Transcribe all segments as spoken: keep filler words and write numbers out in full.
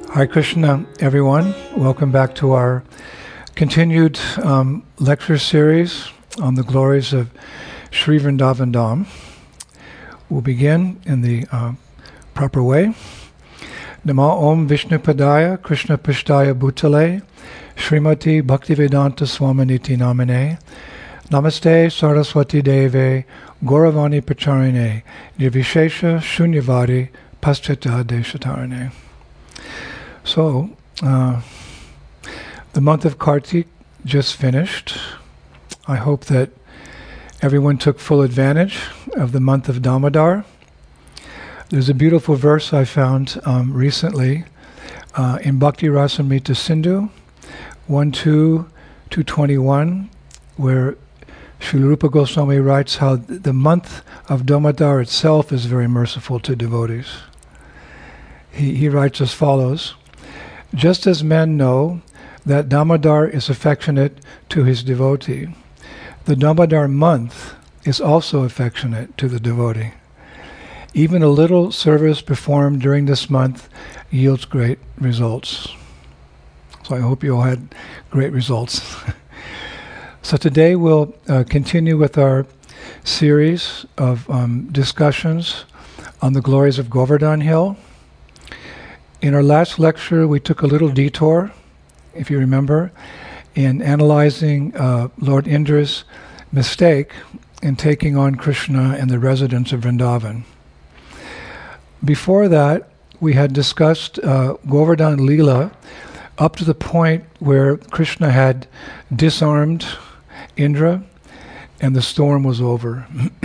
Hare Krishna, everyone. Welcome back to our continued um, lecture series on the glories of Sri Vrindavan Dham. We'll begin in the uh, proper way. Nama Om Vishnupadaya Krishna Pishtaya Bhutale Srimati Bhaktivedanta Swaminiti Namane Namaste Saraswati Deve Gauravani Pacharine Nirvishesha Shunyavadi Paschata Deshatarane. So, uh, the month of Kartik just finished. I hope that everyone took full advantage of the month of Damodar. There's a beautiful verse I found um, recently uh, in Bhakti Rasamrita Sindhu one two two twenty-one, where Srila Rupa Goswami writes how th- the month of Damodar itself is very merciful to devotees. He, he writes as follows: just as men know that Damodar is affectionate to his devotee, the Damodar month is also affectionate to the devotee. Even a little service performed during this month yields great results. So I hope you all had great results. So today we'll uh, continue with our series of um, discussions on the glories of Govardhan Hill. In our last lecture, we took a little detour, if you remember, in analyzing uh, Lord Indra's mistake in taking on Krishna and the residents of Vrindavan. Before that, we had discussed uh, Govardhan Leela up to the point where Krishna had disarmed Indra and the storm was over.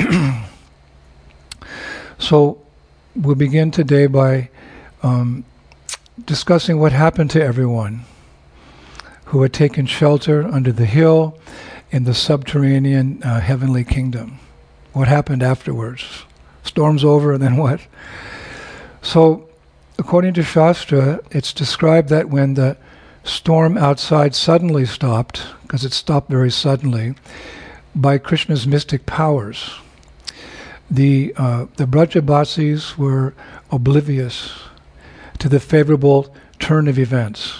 So we'll begin today by um, discussing what happened to everyone who had taken shelter under the hill in the subterranean uh, heavenly kingdom. What happened afterwards? Storm's over, and then what? So, according to Shastra, it's described that when the storm outside suddenly stopped, because it stopped very suddenly, by Krishna's mystic powers, the uh, the Brajabasis were oblivious to the favorable turn of events,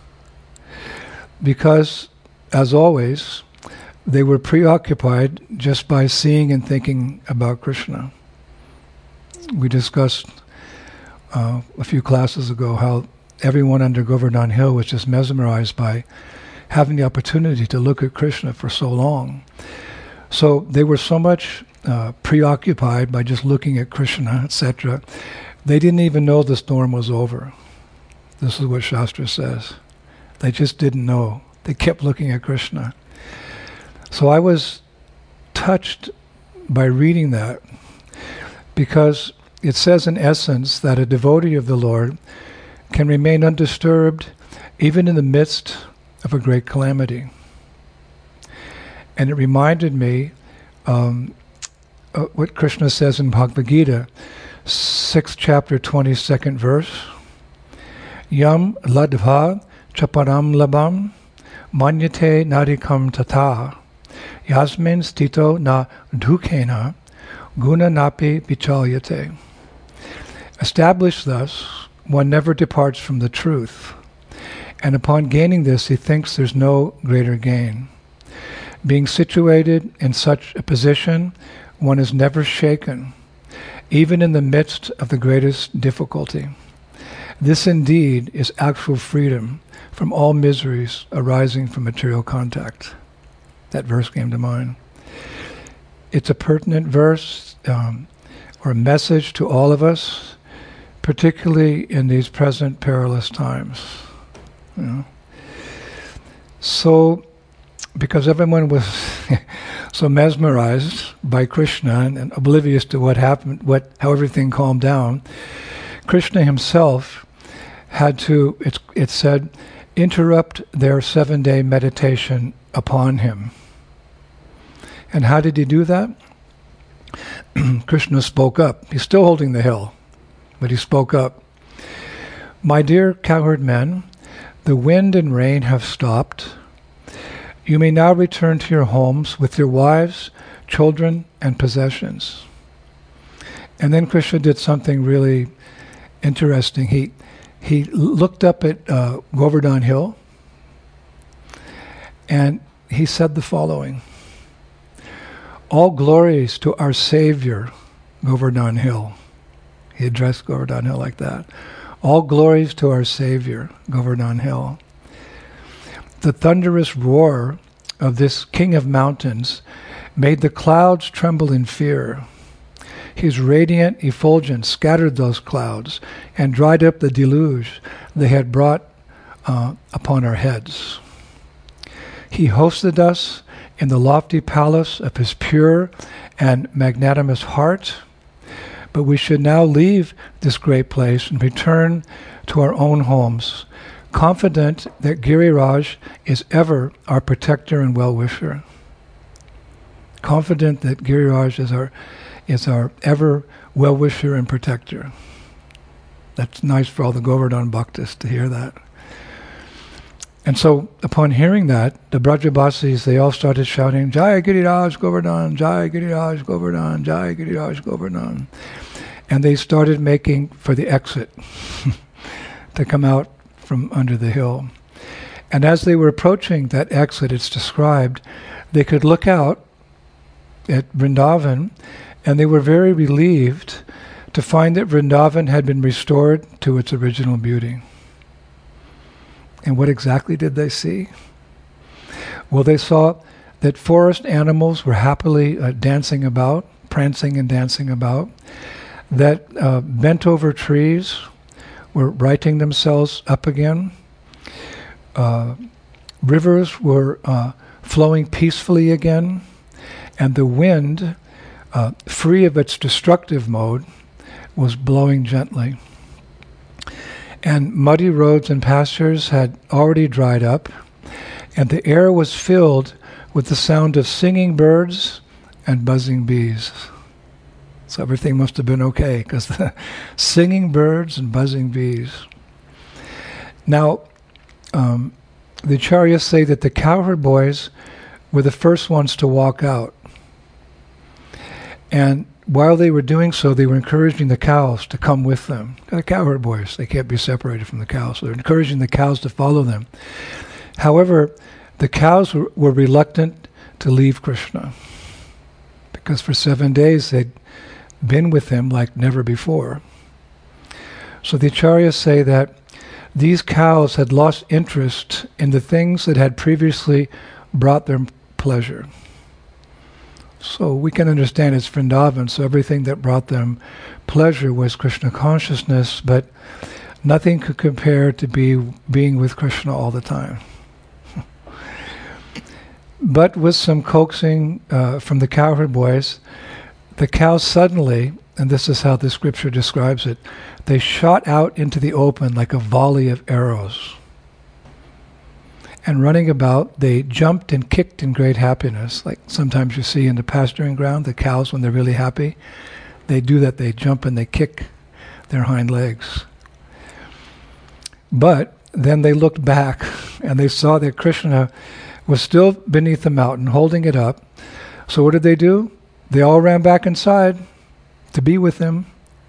because, as always, they were preoccupied just by seeing and thinking about Krishna. We discussed uh, a few classes ago how everyone under Govardhan Hill was just mesmerized by having the opportunity to look at Krishna for so long. So they were so much uh, preoccupied by just looking at Krishna, et cetera, they didn't even know the storm was over. This is what Shastra says. They just didn't know. They kept looking at Krishna. So I was touched by reading that, because it says in essence that a devotee of the Lord can remain undisturbed even in the midst of a great calamity. And it reminded me um, uh, what Krishna says in Bhagavad Gita, sixth chapter, twenty-second verse. Yam ladva chaparam labam manyate narikam tata yasmin stito na dhukena guna napi vichalyate. Established thus, one never departs from the truth, and upon gaining this he thinks there's no greater gain. Being situated in such a position, one is never shaken, even in the midst of the greatest difficulty. This indeed is actual freedom from all miseries arising from material contact. That verse came to mind. It's a pertinent verse, um, or a message to all of us, particularly in these present perilous times. You know? So, because everyone was so mesmerized by Krishna and, and oblivious to what happened, what how everything calmed down, Krishna himself had to, it's, it said, interrupt their seven-day meditation upon him. And how did he do that? Krishna spoke up. He's still holding the hill, but he spoke up. My dear cowherd men, the wind and rain have stopped. You may now return to your homes with your wives, children, and possessions. And then Krishna did something really interesting. He he looked up at uh, Govardhan Hill, and he said the following: "All glories to our Savior, Govardhan Hill." He addressed Govardhan Hill like that. "All glories to our Savior, Govardhan Hill. The thunderous roar of this King of Mountains made the clouds tremble in fear. His radiant effulgence scattered those clouds and dried up the deluge they had brought uh, upon our heads. He hosted us in the lofty palace of his pure and magnanimous heart, but we should now leave this great place and return to our own homes, confident that Giriraj is ever our protector and well-wisher. Confident that Giriraj is our is our ever well-wisher and protector." That's nice for all the Govardhan Bhaktas to hear that. And so, upon hearing that, the Brajabasis, they all started shouting, "Jai Giriraj Govardhan, Jai Giriraj Govardhan, Jai Giriraj Govardhan." And they started making for the exit to come out from under the hill. And as they were approaching that exit, it's described, they could look out at Vrindavan, and they were very relieved to find that Vrindavan had been restored to its original beauty. And what exactly did they see? Well, they saw that forest animals were happily uh, dancing about, prancing and dancing about, that uh, bent-over trees were righting themselves up again, uh, rivers were uh, flowing peacefully again, and the wind, uh, free of its destructive mode, was blowing gently. And muddy roads and pastures had already dried up, and the air was filled with the sound of singing birds and buzzing bees. So everything must have been okay, because the singing birds and buzzing bees. Now, um, the acharyas say that the cowherd boys were the first ones to walk out. And while they were doing so, they were encouraging the cows to come with them. The cowherd boys, they can't be separated from the cows, so they're encouraging the cows to follow them. However, the cows were, were reluctant to leave Krishna, because for seven days they'd been with him like never before. So the acharyas say that these cows had lost interest in the things that had previously brought them pleasure. So we can understand it's Vrindavan, so everything that brought them pleasure was Krishna consciousness, but nothing could compare to be being with Krishna all the time. But with some coaxing uh, from the cowherd boys, the cows suddenly, and this is how the scripture describes it, they shot out into the open like a volley of arrows. And running about, they jumped and kicked in great happiness. Like sometimes you see in the pasturing ground, the cows, when they're really happy, they do that. They jump and they kick their hind legs. But then they looked back and they saw that Krishna was still beneath the mountain, holding it up. So what did they do? They all ran back inside to be with him.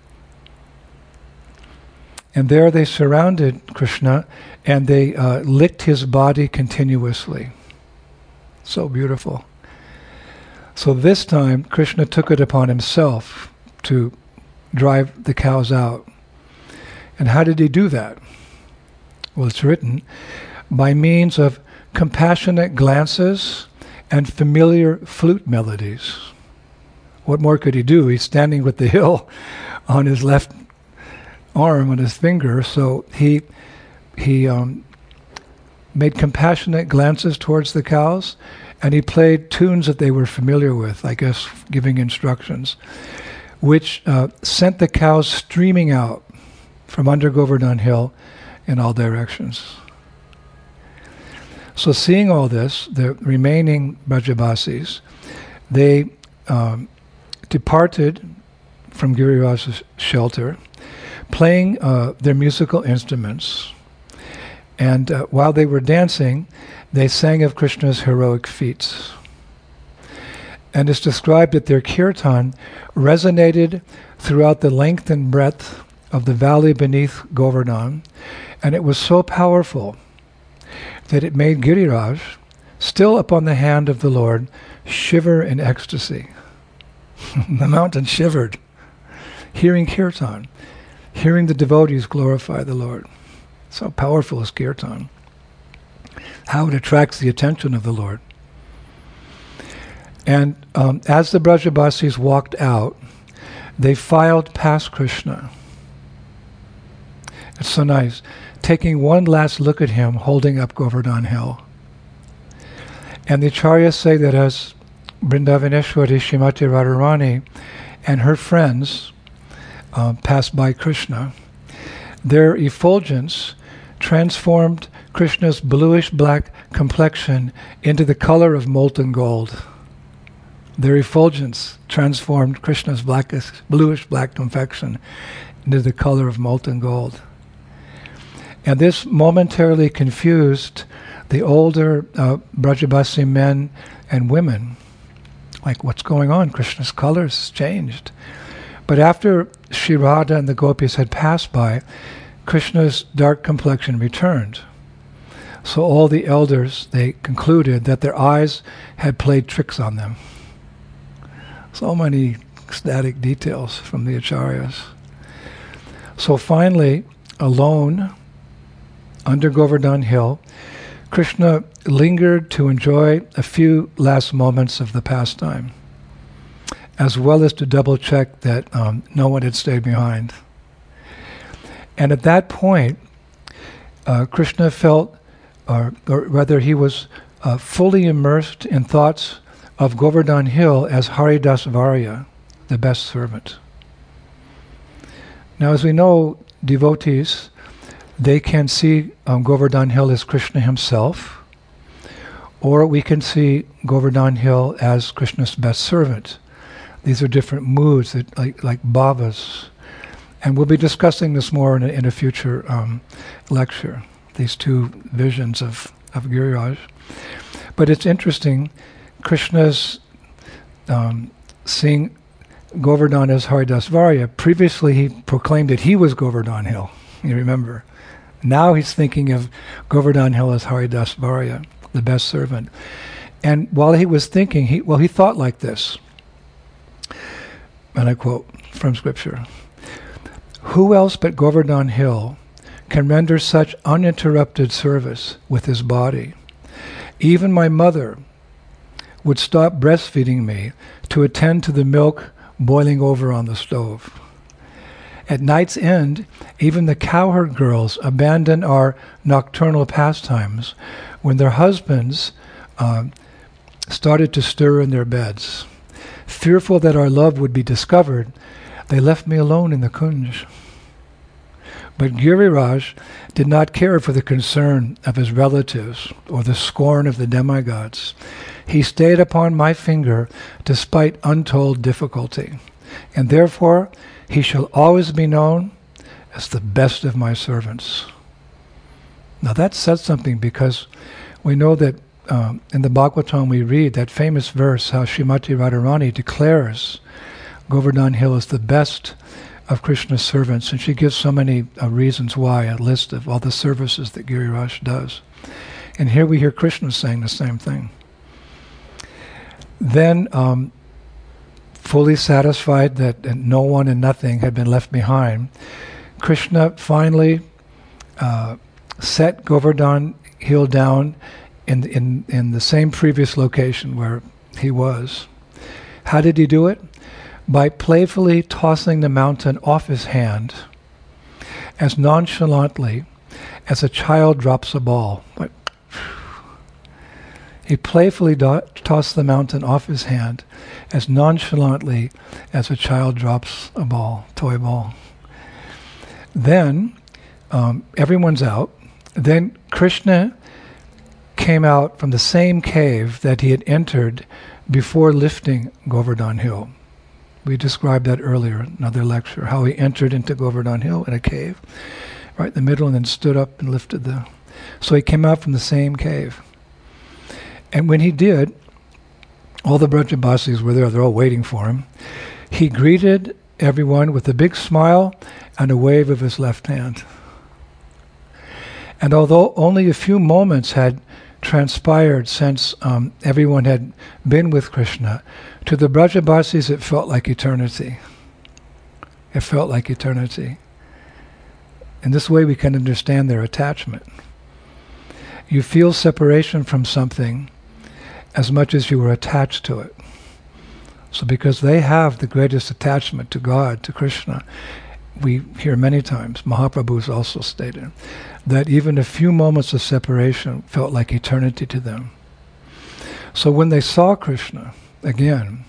And there they surrounded Krishna and they uh, licked his body continuously. So beautiful. So this time, Krishna took it upon himself to drive the cows out. And how did he do that? Well, it's written, by means of compassionate glances and familiar flute melodies. What more could he do? He's standing with the hill on his left arm, on his finger, so he he um, made compassionate glances towards the cows, and he played tunes that they were familiar with, I guess giving instructions, which uh, sent the cows streaming out from under Govardhan Hill in all directions. So seeing all this, the remaining Brajabasis, they um, departed from Giriraj's shelter, playing uh, their musical instruments. And uh, while they were dancing, they sang of Krishna's heroic feats. And it's described that their kirtan resonated throughout the length and breadth of the valley beneath Govardhan, and it was so powerful that it made Giriraj, still upon the hand of the Lord, shiver in ecstasy. The mountain shivered, hearing kirtan, hearing the devotees glorify the Lord. So powerful is kirtan. How it attracts the attention of the Lord. And um, as the Brajabasis walked out, they filed past Krishna. It's so nice. Taking one last look at him holding up Govardhan Hill. And the Acharyas say that as Vrindavaneshwari Srimati Radharani and her friends uh, passed by Krishna, their effulgence transformed Krishna's bluish-black complexion into the color of molten gold. Their effulgence transformed Krishna's blackish, bluish-black complexion into the color of molten gold. And this momentarily confused the older uh, Brajabasi men and women. Like, what's going on? Krishna's colors changed. But after Shri Radha and the gopis had passed by, Krishna's dark complexion returned. So all the elders, they concluded that their eyes had played tricks on them. So many ecstatic details from the Acharyas. So finally, alone, under Govardhan Hill, Krishna lingered to enjoy a few last moments of the pastime, as well as to double check that um, no one had stayed behind. And at that point, uh, Krishna felt, or, or rather he was uh, fully immersed in thoughts of Govardhan Hill as Haridas Varya, the best servant. Now, as we know, devotees, they can see um, Govardhan Hill as Krishna himself, or we can see Govardhan Hill as Krishna's best servant. These are different moods, that, like, like bhavas. And we'll be discussing this more in a, in a future um, lecture, these two visions of, of Giriraj. But it's interesting, Krishna's um, seeing Govardhan as Haridas Varya. Previously he proclaimed that he was Govardhan Hill, you remember. Now he's thinking of Govardhan Hill as Haridas Varya, the best servant. And while he was thinking, he well, he thought like this, and I quote from scripture, "Who else but Govardhan Hill can render such uninterrupted service with his body? Even my mother would stop breastfeeding me to attend to the milk boiling over on the stove. At night's end, even the cowherd girls abandon our nocturnal pastimes when their husbands uh, started to stir in their beds. Fearful that our love would be discovered, they left me alone in the kunj." But Giriraj did not care for the concern of his relatives or the scorn of the demigods. He stayed upon my finger despite untold difficulty, and therefore he shall always be known as the best of my servants. Now that says something, because we know that um, in the Bhagavatam we read that famous verse how Srimati Radharani declares Govardhan Hill is the best of Krishna's servants, and she gives so many uh, reasons why, a list of all the services that Giriraj does. And here we hear Krishna saying the same thing. Then, um, fully satisfied that uh, no one and nothing had been left behind, Krishna finally uh, set Govardhan Hill down in, in, in the same previous location where he was. How did he do it? By playfully tossing the mountain off his hand as nonchalantly as a child drops a ball. Like, he playfully do- tossed the mountain off his hand as nonchalantly as a child drops a ball, toy ball. Then, um, everyone's out. Then Krishna came out from the same cave that he had entered before lifting Govardhan Hill. We described that earlier in another lecture, how he entered into Govardhan Hill in a cave, right in the middle, and then stood up and lifted the... So he came out from the same cave. And when he did, all the Brajabasis were there, they're all waiting for him. He greeted everyone with a big smile and a wave of his left hand. And although only a few moments had transpired since um, everyone had been with Krishna, to the Brajabasis it felt like eternity. It felt like eternity. In this way we can understand their attachment. You feel separation from something as much as you were attached to it. So because they have the greatest attachment to God, to Krishna, we hear many times, Mahaprabhu has also stated, that even a few moments of separation felt like eternity to them. So when they saw Krishna, again,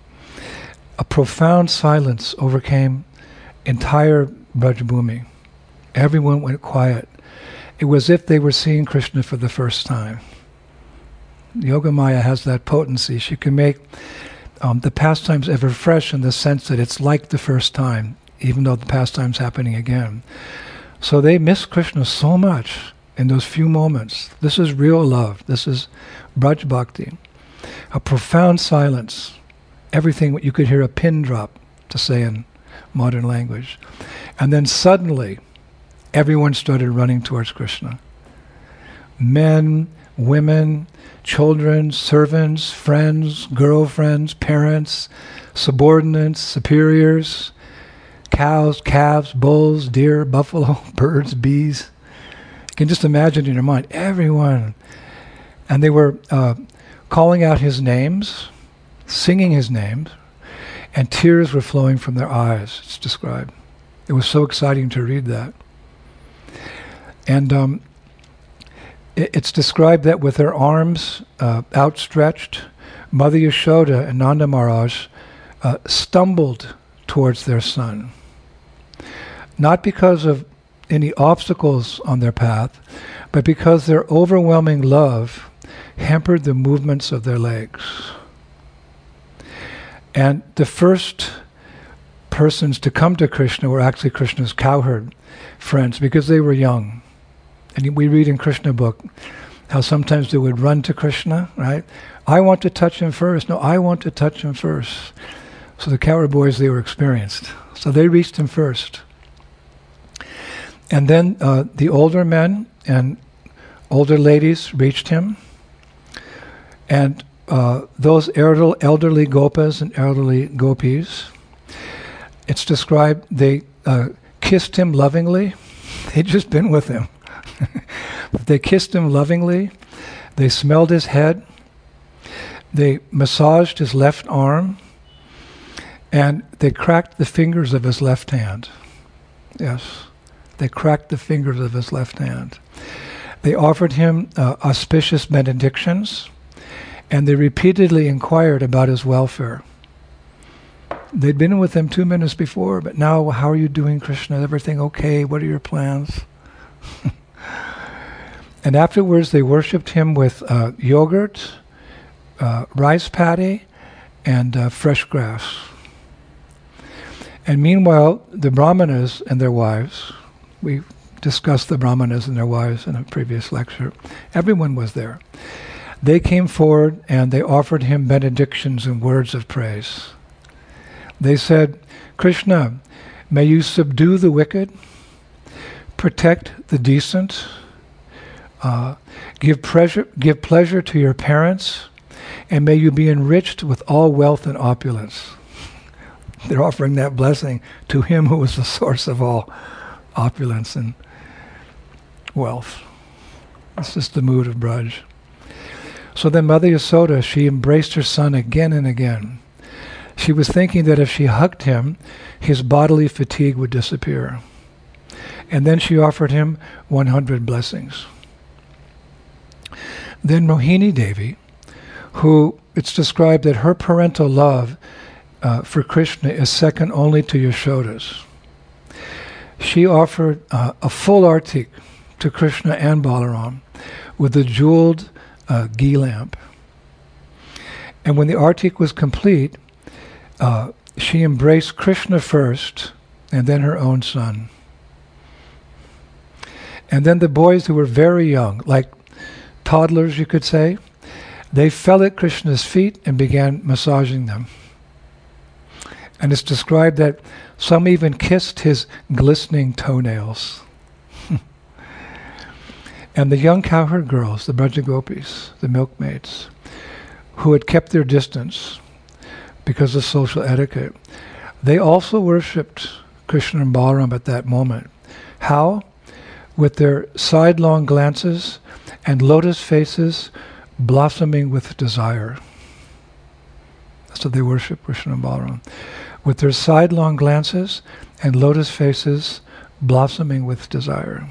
a profound silence overcame entire Brajabhumi. Everyone went quiet. It was as if they were seeing Krishna for the first time. Yogamaya has that potency. She can make um, the pastimes ever fresh in the sense that it's like the first time, even though the pastime's happening again. So they miss Krishna so much in those few moments. This is real love. This is Braj Bhakti. A profound silence. Everything, you could hear a pin drop, to say in modern language. And then suddenly, everyone started running towards Krishna. Men, women, children, servants, friends, girlfriends, parents, subordinates, superiors, cows, calves, bulls, deer, buffalo, birds, bees. You can just imagine in your mind, everyone. And they were uh, calling out his names, singing his names, and tears were flowing from their eyes, it's described. It was so exciting to read that. And um, it, it's described that with their arms uh, outstretched, Mother Yashoda and Nanda Maharaj uh, stumbled towards their son. Not because of any obstacles on their path, but because their overwhelming love hampered the movements of their legs. And the first persons to come to Krishna were actually Krishna's cowherd friends, because they were young. And we read in Krishna book how sometimes they would run to Krishna, right? I want to touch him first. No, I want to touch him first. So the cowherd boys, they were experienced. So they reached him first. And then uh, the older men and older ladies reached him. And uh, those elder, elderly gopas and elderly gopis, it's described, they uh, kissed him lovingly. They'd just been with him. They kissed him lovingly. They smelled his head. They massaged his left arm. And they cracked the fingers of his left hand. Yes, they cracked the fingers of his left hand. They offered him uh, auspicious benedictions, and they repeatedly inquired about his welfare. They'd been with him two minutes before, but now, how are you doing, Krishna? Everything okay? What are your plans? And afterwards, they worshipped him with uh, yogurt, uh, rice paddy, and uh, fresh grass. And meanwhile, the brahmanas and their wives, we discussed the brahmanas and their wives in a previous lecture, everyone was there. They came forward and they offered him benedictions and words of praise. They said, Krishna, may you subdue the wicked, protect the decent, uh, give pleasure, give pleasure to your parents, and may you be enriched with all wealth and opulence. They're offering that blessing to him who is the source of all opulence and wealth. It's just the mood of Braj. So then Mother Yasoda, she embraced her son again and again. She was thinking that if she hugged him, his bodily fatigue would disappear. And then she offered him one hundred blessings. Then Mohini Devi, who it's described that her parental love uh, for Krishna is second only to Yashoda's. She offered uh, a full artik to Krishna and Balaram with a jeweled uh, ghee lamp. And when the artik was complete, uh, she embraced Krishna first and then her own son. And then the boys who were very young, like toddlers you could say, they fell at Krishna's feet and began massaging them. And it's described that some even kissed his glistening toenails. And the young cowherd girls, the Braja Gopis, the milkmaids, who had kept their distance because of social etiquette, they also worshipped Krishna and Balaram at that moment. How? With their sidelong glances and lotus faces blossoming with desire. That's what they worship Krishna and Balaram. With their sidelong glances and lotus faces blossoming with desire.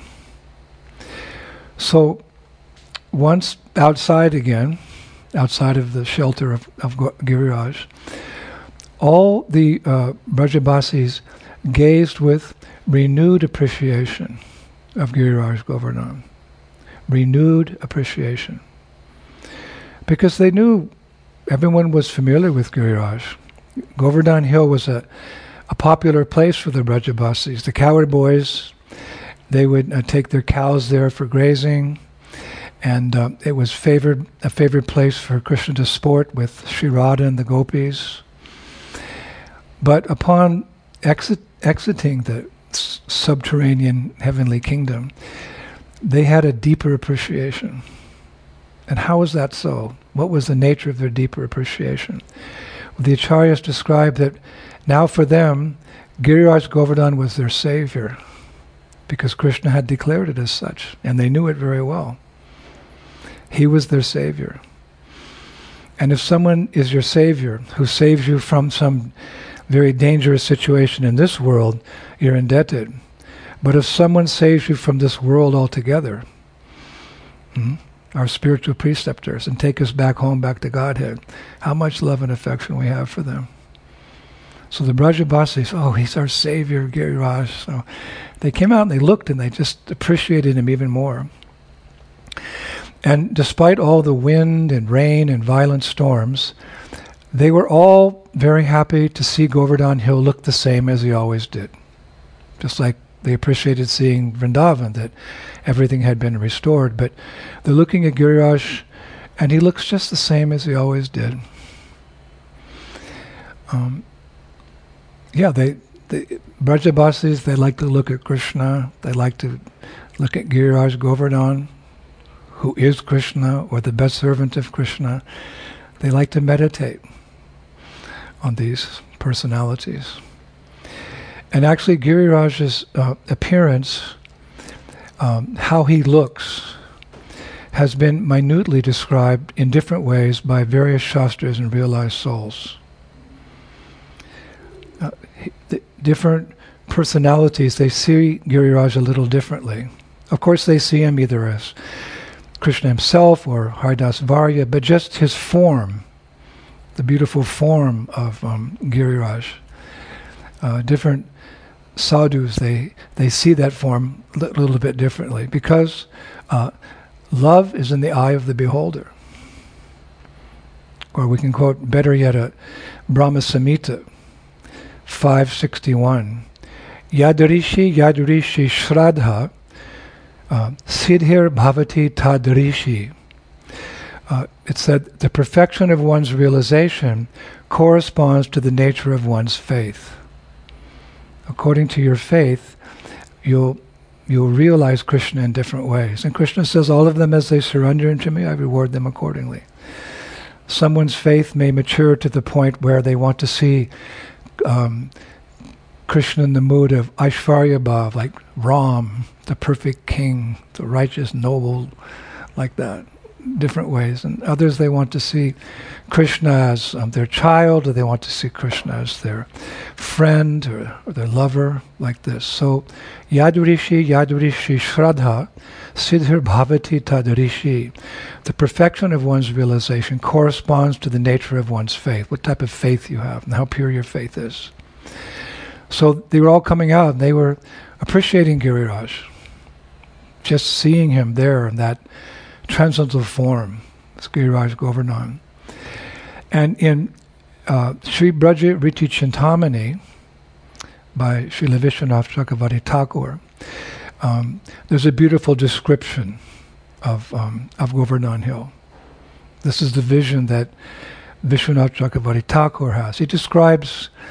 So, once outside again, outside of the shelter of, of Giriraj, all the uh, Brajabasis gazed with renewed appreciation of Giriraj Govardhan. Renewed appreciation. Because they knew everyone was familiar with Giriraj. Govardhan Hill was a, a popular place for the Brajabasis. The cowherd boys, they would uh, take their cows there for grazing, and uh, it was favored a favorite place for Krishna to sport with Sri Radha and the gopis. But upon exit, exiting the s- subterranean heavenly kingdom, they had a deeper appreciation. And how was that so? What was the nature of their deeper appreciation? Well, the Acharyas described that now for them, Giriraj Govardhan was their savior, because Krishna had declared it as such, and they knew it very well. He was their savior. And if someone is your savior, who saves you from some very dangerous situation in this world, you're indebted. But if someone saves you from this world altogether, hmm, our spiritual preceptors, and take us back home, back to Godhead, how much love and affection we have for them. So the Brajabasis, oh, he's our savior, Giriraj. So they came out and they looked and they just appreciated him even more. And despite all the wind and rain and violent storms, they were all very happy to see Govardhan Hill look the same as he always did. Just like they appreciated seeing Vrindavan, that everything had been restored. But they're looking at Giriraj, and he looks just the same as he always did. Um, yeah, they, the Brajabasis, they like to look at Krishna. They like to look at Giriraj Govardhan, who is Krishna, or the best servant of Krishna. They like to meditate on these personalities. And actually Giriraj's uh, appearance, um, how he looks, has been minutely described in different ways by various Shastras and realized souls. Uh, he, the different personalities, they see Giriraj a little differently. Of course they see him either as Krishna himself or Haridas Varya, but just his form, the beautiful form of um, Giriraj. Uh, different sadhus, they, they see that form a li- little bit differently, because uh, love is in the eye of the beholder. Or we can quote, better yet, a Brahma Samhita, five sixty-one. Yadrishi yadrishi shraddha uh, siddhir bhavati tadrishi. Uh, it said the perfection of one's realization corresponds to the nature of one's faith. According to your faith, you'll you'll realize Krishna in different ways. And Krishna says, all of them as they surrender unto me, I reward them accordingly. Someone's faith may mature to the point where they want to see um, Krishna in the mood of Aishvarya Bhav, like Ram, the perfect king, the righteous noble, like that. Different ways. And others, they want to see Krishna as um, their child, or they want to see Krishna as their friend or, or their lover, like this. So, Yadurishi, Yadurishi Shraddha, Siddhir Bhavati Tadrishi. The perfection of one's realization corresponds to the nature of one's faith, what type of faith you have, and how pure your faith is. So, they were all coming out, and they were appreciating Giriraj. Just seeing him there in that transcendental form, Giriraj Govardhan. And in uh, Sri Braja Riti Chintamani, by Srila Vishwanath Chakravarti Thakur, um, there's a beautiful description of um, of Govardhan Hill. This is the vision that Vishwanath Chakravarti Thakur has. He describes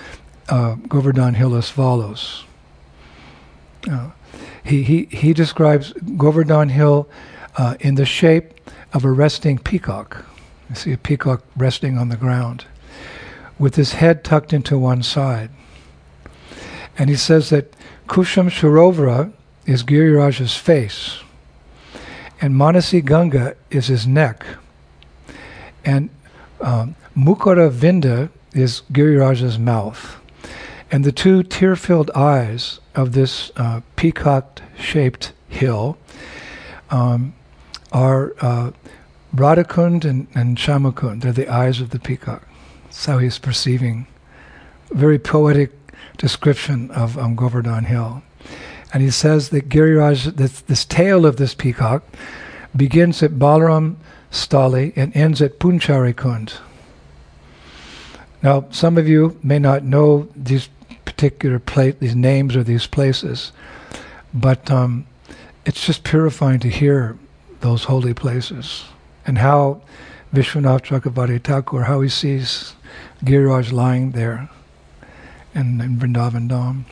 uh, Govardhan Hill as follows. Uh, he, he, he describes Govardhan Hill uh, in the shape of a resting peacock. You see a peacock resting on the ground with his head tucked into one side. And he says that Kusham Sarovara is Giriraj's face, and Manasi Ganga is his neck, and um, Mukara Vinda is Giriraj's mouth. And the two tear-filled eyes of this uh, peacock-shaped hill um, are uh, Radhakund and, and Shamakund. They're the eyes of the peacock. That's how he's perceiving. Very poetic description of um, Govardhan Hill. And he says that Giriraj, this, this tail of this peacock, begins at Balaram Stali and ends at Punchari Kund. Now, some of you may not know these particular pla- these names or these places, but um, it's just purifying to hear those holy places and how Vishwanath Chakravarti Thakur, how he sees Giriraj lying there in, in Vrindavan Dham.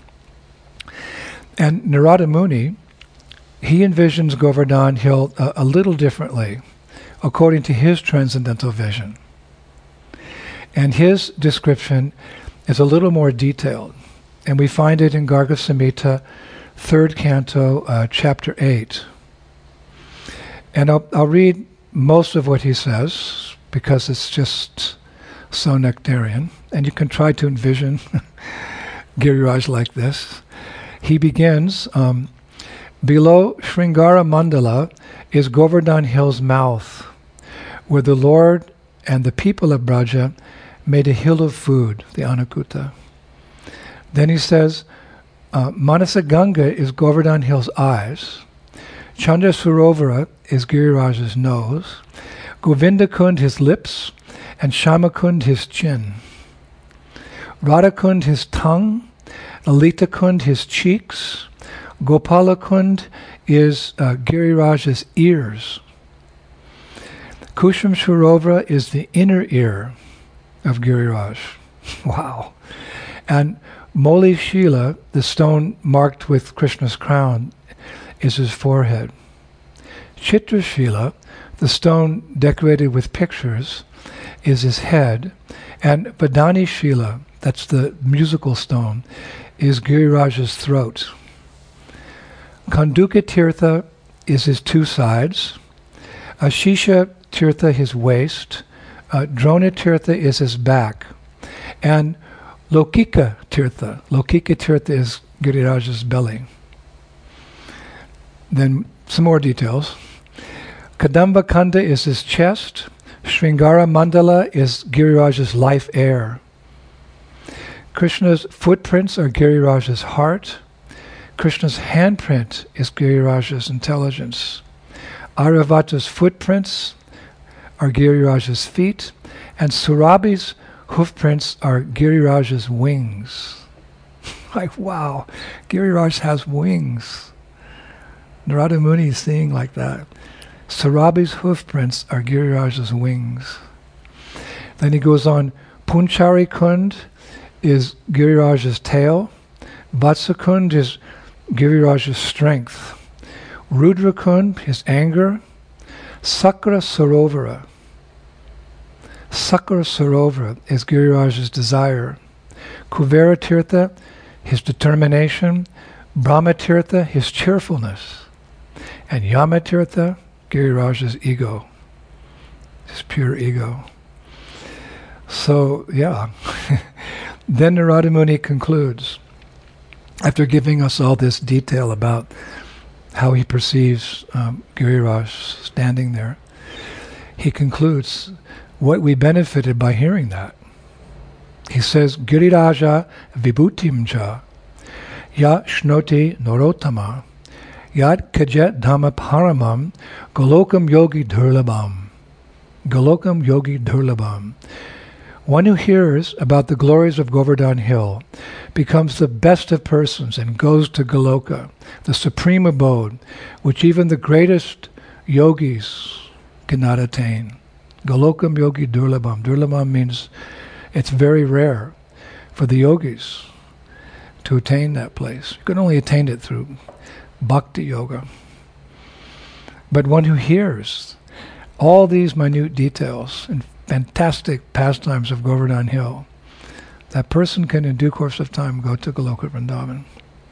And Narada Muni, he envisions Govardhan Hill a, a little differently, according to his transcendental vision. And his description is a little more detailed. And we find it in Garga Samhita, third canto, uh, chapter eight. And I'll, I'll read most of what he says, because it's just so nectarian. And you can try to envision Giriraj like this. He begins, um, below Sringara Mandala is Govardhan Hill's mouth, where the Lord and the people of Braja made a hill of food, the Anakuta. Then he says, uh, Manasa Ganga is Govardhan Hill's eyes, Chandra Sarovara is Giriraj's nose, Govinda Kund his lips, and Shamakund his chin, Radhakund his tongue, Lalita Kund his cheeks, Gopala Kund is uh, Giriraj's ears, Kusham Sarovara is the inner ear of Giriraj. Wow. And Moli Shila, the stone marked with Krishna's crown, is his forehead. Chitra Shila, the stone decorated with pictures, is his head. And Vadani Shila, that's the musical stone, is Giriraj's throat. Kanduka Tirtha is his two sides. Ashisha Tirtha his waist. Uh, Drona Tirtha is his back. And Lokika Tirtha. Lokika Tirtha is Giriraj's belly. Then some more details. Kadamba Kanda is his chest. Sringara Mandala is Giriraj's life air. Krishna's footprints are Giriraj's heart. Krishna's handprint is Giriraj's intelligence. Airavata's footprints are Giriraj's feet, and Surabhi's hoofprints are Giriraj's wings. Like, wow, Giriraj has wings. Narada Muni is seeing like that. Surabhi's hoofprints are Giriraj's wings. Then he goes on, Punchari Kund is Giriraj's tail. Vatsa Kund is Giriraj's strength. Rudra Kund, his anger. Sakra Sarovara. Sakra Sarovara is Giriraj's desire. Kuvera Tirtha, his determination. Brahma Tirtha, his cheerfulness. And Yama Tirtha, Giriraj's ego, his pure ego. So, yeah. Then Narada Muni concludes, after giving us all this detail about how he perceives um, Giriraj standing there, he concludes what we benefited by hearing that. He says, Giriraja vibhutimja ya shnoti norotama yad kajet dhamma paramam golokam yogi dhurlabam. Golokam yogi dhurlabam. One who hears about the glories of Govardhan Hill becomes the best of persons and goes to Goloka, the supreme abode, which even the greatest yogis cannot attain. Golokam yogi durlabam. Durlabam means it's very rare. for the yogis to attain that place. You can only attain it through bhakti yoga. But one who hears all these minute details and fantastic pastimes of Govardhan Hill, that person can in due course of time go to Goloka Vrindavan.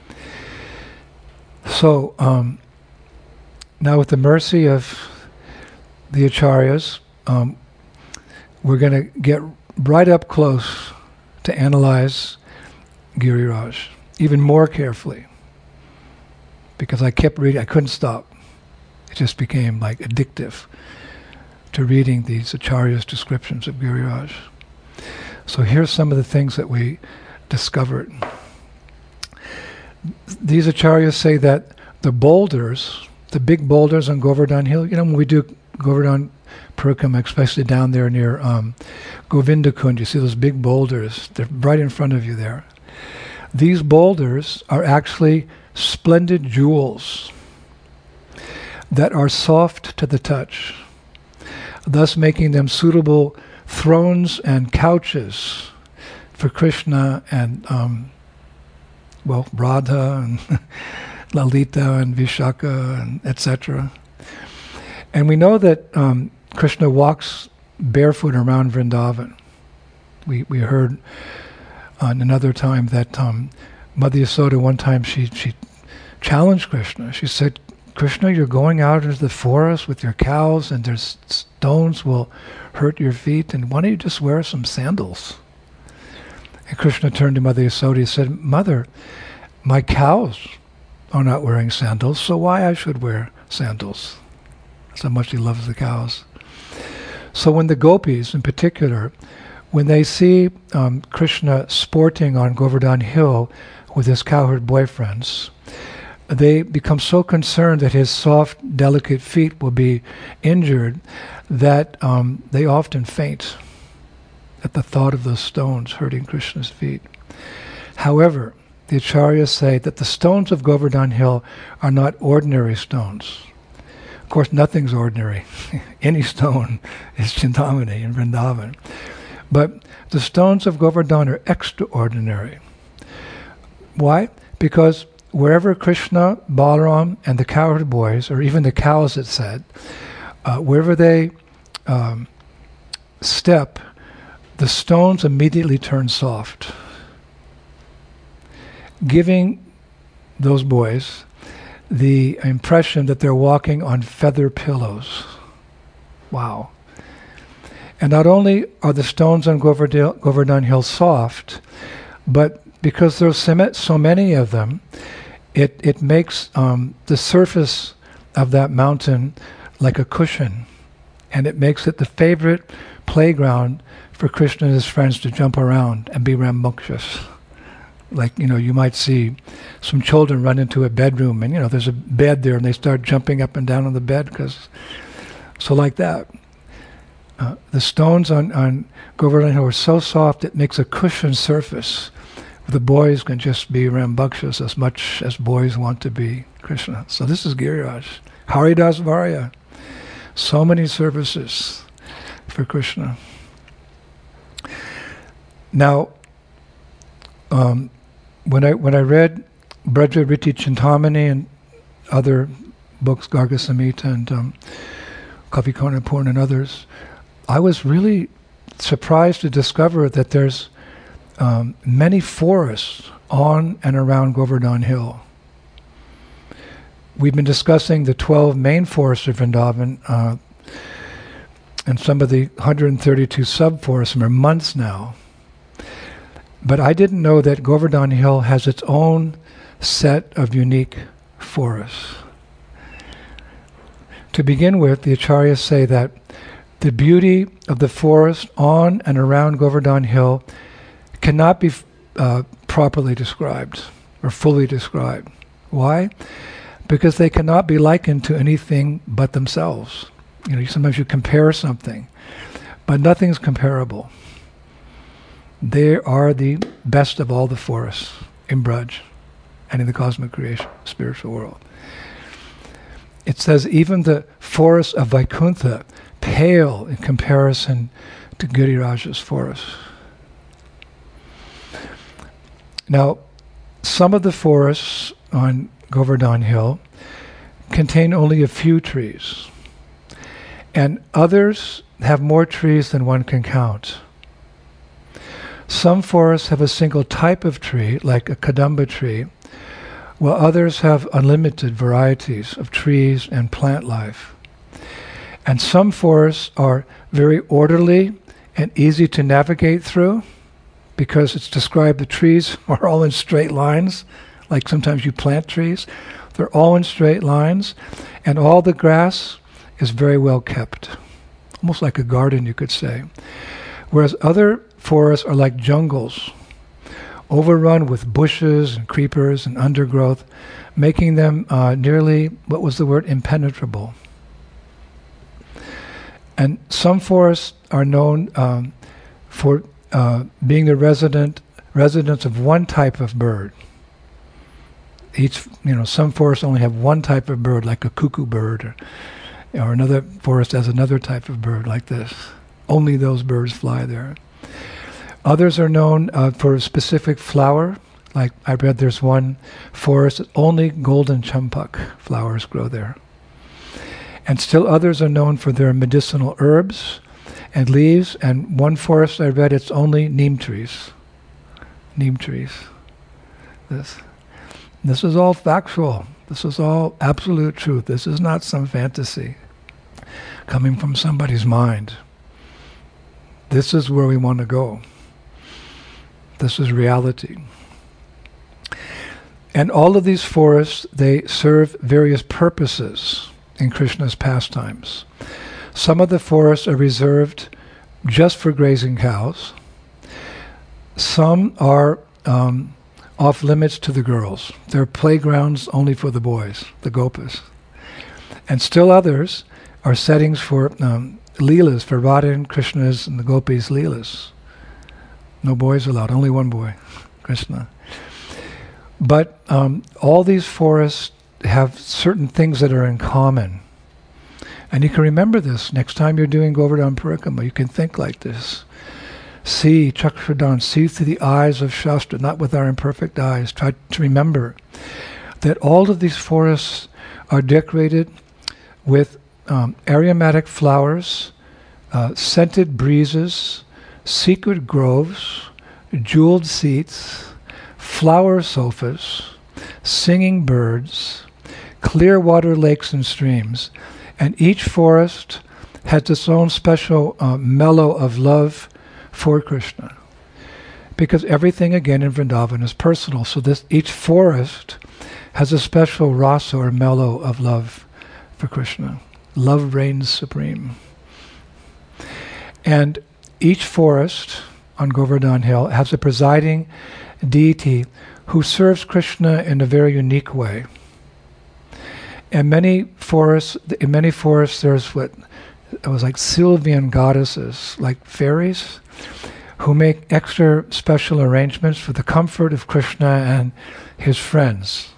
So, um, now with the mercy of the Acharyas, um, we're going to get right up close to analyze Giriraj, even more carefully. Because I kept reading, I couldn't stop. It just became like addictive to reading these Acharyas' descriptions of Giriraj. So here's some of the things that we discovered. These Acharyas say that the boulders, the big boulders on Govardhan Hill, you know, when we do Govardhan Parikrama, especially down there near um, Govinda Kund, you see those big boulders, they're right in front of you there. These boulders are actually splendid jewels that are soft to the touch, thus making them suitable thrones and couches for Krishna and, um, well, Radha and Lalita and Vishaka and et cetera. And we know that um, Krishna walks barefoot around Vrindavan. We we heard on another time that um, Mother Yasoda, one time she, she challenged Krishna. She said, Krishna, you're going out into the forest with your cows and there's stones will hurt your feet, and why don't you just wear some sandals? And Krishna turned to Mother Yasoda and said, Mother, my cows are not wearing sandals, so why I should wear sandals? That's how much he loves the cows. So when the gopis in particular, when they see um, Krishna sporting on Govardhan Hill with his cowherd boyfriends, they become so concerned that his soft, delicate feet will be injured that um, they often faint at the thought of those stones hurting Krishna's feet. However, the Acharyas say that the stones of Govardhan Hill are not ordinary stones. Of course, nothing's ordinary. Any stone is Chintamani in Vrindavan. But the stones of Govardhan are extraordinary. Why? Because wherever Krishna, Balaram, and the cowherd boys, or even the cows, it said, uh, wherever they um, step, the stones immediately turn soft, giving those boys the impression that they're walking on feather pillows. Wow. And not only are the stones on Govardhan, Govardhan Hill soft, but because there's so many of them, it, it makes um, the surface of that mountain like a cushion, and it makes it the favorite playground for Krishna and his friends to jump around and be rambunctious. Like, you know, you might see some children run into a bedroom and, you know, there's a bed there and they start jumping up and down on the bed because, so like that. Uh, the stones on, on Govardhan Hill are so soft it makes a cushion surface. The boys can just be rambunctious as much as boys want to be Krishna. So this is Giriraj. Haridas Varya. So many services for Krishna. Now, um, when I when I read Braja Riti Chintamani and other books, Garga Samhita and um, Kavi Karnapurna and others, I was really surprised to discover that there's um, many forests on and around Govardhan Hill. We've been discussing the twelve main forests of Vrindavan uh, and some of the one hundred thirty-two sub-forests for months now. But I didn't know that Govardhan Hill has its own set of unique forests. To begin with, the Acharyas say that the beauty of the forest on and around Govardhan Hill cannot be uh, properly described or fully described. Why? Because they cannot be likened to anything but themselves. You know, sometimes you compare something, but nothing's comparable. They are the best of all the forests in Braj and in the cosmic creation, spiritual world. It says even the forests of Vaikuntha pale in comparison to Giriraj's forest. Now, some of the forests on Govardhan Hill contain only a few trees, and others have more trees than one can count. Some forests have a single type of tree, like a kadamba tree, while others have unlimited varieties of trees and plant life. And some forests are very orderly and easy to navigate through, because it's described the trees are all in straight lines, like sometimes you plant trees. They're all in straight lines, and all the grass is very well kept, almost like a garden, you could say. Whereas other forests are like jungles, overrun with bushes and creepers and undergrowth, making them uh, nearly, what was the word, impenetrable. And some forests are known um, for uh, being the resident residence of one type of bird. Each, you know, some forests only have one type of bird, like a cuckoo bird, or, or another forest has another type of bird like this. Only those birds fly there. Others are known uh, for a specific flower. Like I read there's one forest that only golden champak flowers grow there. And still others are known for their medicinal herbs and leaves. And one forest I read, it's only neem trees. Neem trees. This. This is all factual. This is all absolute truth. This is not some fantasy coming from somebody's mind. This is where we want to go. This is reality. And all of these forests, they serve various purposes in Krishna's pastimes. Some of the forests are reserved just for grazing cows. Some are um, off limits to the girls. They're playgrounds only for the boys, the gopas. And still others are settings for um, leelas, for Radha and Krishna's and the gopis' leelas. No boys allowed, only one boy, Krishna. But um, all these forests have certain things that are in common. And you can remember this next time you're doing Govardhan Parikrama. You can think like this. See, Chakradhan, see through the eyes of Shastra, not with our imperfect eyes. Try to remember that all of these forests are decorated with um, aromatic flowers, uh, scented breezes, secret groves, jeweled seats, flower sofas, singing birds, clear water lakes and streams. And each forest has its own special uh, mellow of love for Krishna. Because everything again in Vrindavan is personal. So this each forest has a special rasa or mellow of love for Krishna. Love reigns supreme. And each forest on Govardhan Hill has a presiding deity who serves Krishna in a very unique way. And many forests, in many forests, there's what it was like Sylvian goddesses, like fairies, who make extra special arrangements for the comfort of Krishna and his friends.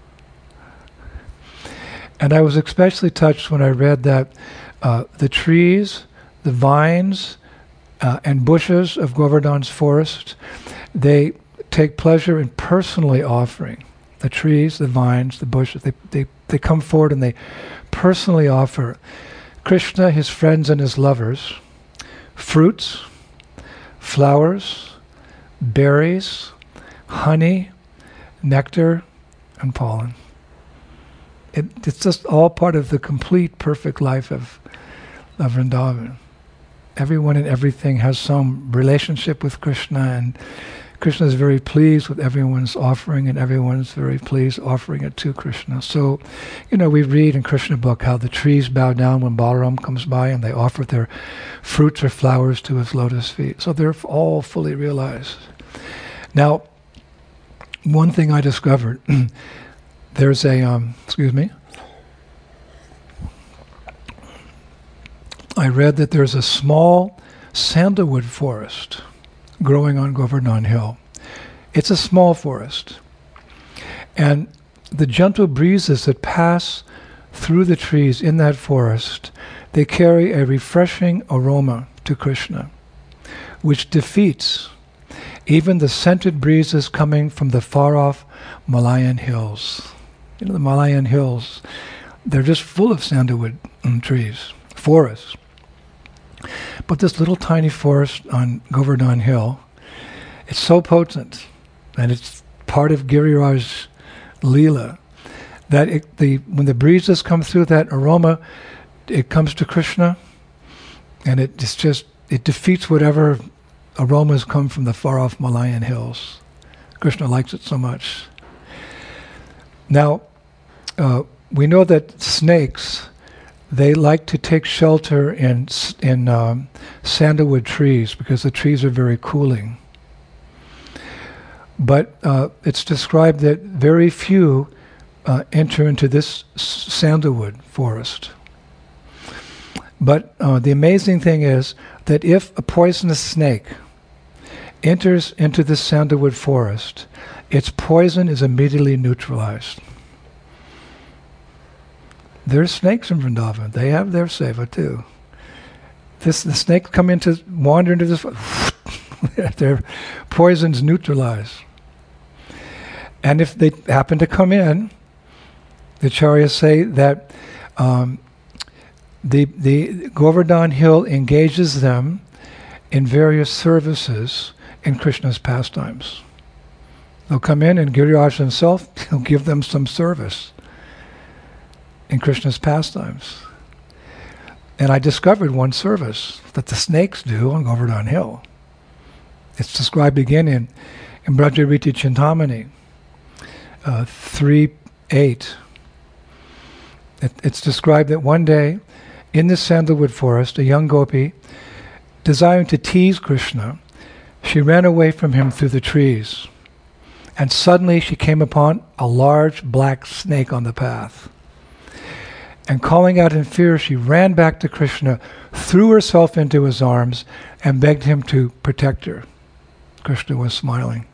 And I was especially touched when I read that uh, the trees, the vines, uh, and bushes of Govardhan's forest, they take pleasure in personally offering. The trees, the vines, the bushes, they, they, they come forward and they personally offer Krishna, his friends and his lovers, fruits, flowers, berries, honey, nectar, and pollen. It, it's just all part of the complete, perfect life of, of Vrindavan. Everyone and everything has some relationship with Krishna, and Krishna is very pleased with everyone's offering, and everyone's very pleased offering it to Krishna. So, you know, we read in Krishna book how the trees bow down when Balaram comes by and they offer their fruits or flowers to his lotus feet. So they're all fully realized. Now, one thing I discovered, there's a, um, excuse me, I read that there's a small sandalwood forest growing on Govardhan Hill. It's a small forest. And the gentle breezes that pass through the trees in that forest, they carry a refreshing aroma to Krishna, which defeats even the scented breezes coming from the far-off Malayan hills. You know, the Malayan hills, they're just full of sandalwood um, trees, forests. But this little tiny forest on Govardhan Hill, it's so potent, and it's part of Giriraj Leela, that it, the when the breezes come through, that aroma, it comes to Krishna, and it it's just, it defeats whatever aromas come from the far-off Malayan hills. Krishna likes it so much. Now, uh, we know that snakes, they like to take shelter in in um, sandalwood trees because the trees are very cooling. But uh, it's described that very few uh, enter into this s- sandalwood forest. But uh, the amazing thing is that if a poisonous snake enters into this sandalwood forest, its poison is immediately neutralized. There's snakes in Vrindavan. They have their seva too. This the snakes come into wander into this. Their poison's neutralized. And if they happen to come in, the acharyas say that um, the the Govardhan Hill engages them in various services in Krishna's pastimes. They'll come in, and Giriraj himself will give them some service in Krishna's pastimes. And I discovered one service that the snakes do on Govardhan Hill. It's described again in, in Brajariti Chintamani, uh, three eight. It, it's described that one day, in this sandalwood forest, a young gopi, desiring to tease Krishna, she ran away from him through the trees. And suddenly she came upon a large black snake on the path. And calling out in fear, she ran back to Krishna, threw herself into his arms, and begged him to protect her. Krishna was smiling.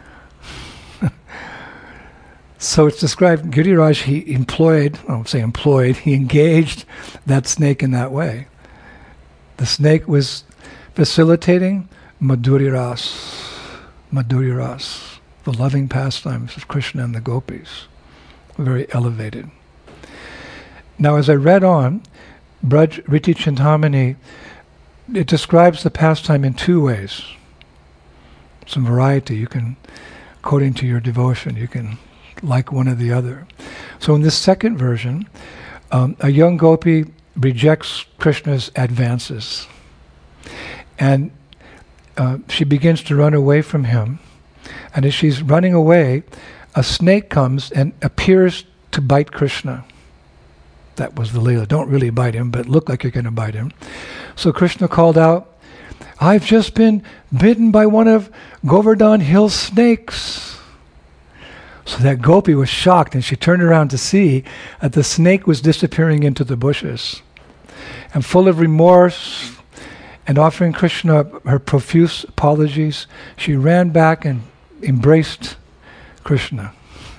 So it's described, Giriraj, he employed, I won't say employed, he engaged that snake in that way. The snake was facilitating Madhuri Ras, Madhuri Ras, the loving pastimes of Krishna and the gopis. Very elevated. Now, as I read on, Braj Riti Chintamani, it describes the pastime in two ways. Some variety. You can, according to your devotion, you can like one or the other. So in this second version, um, a young gopi rejects Krishna's advances. And uh, she begins to run away from him. And as she's running away, a snake comes and appears to bite Krishna. That was the Leela. Don't really bite him, but look like you're going to bite him. So Krishna called out, "I've just been bitten by one of Govardhan Hill snakes." So that gopi was shocked, and she turned around to see that the snake was disappearing into the bushes. And full of remorse and offering Krishna her profuse apologies, she ran back and embraced Krishna.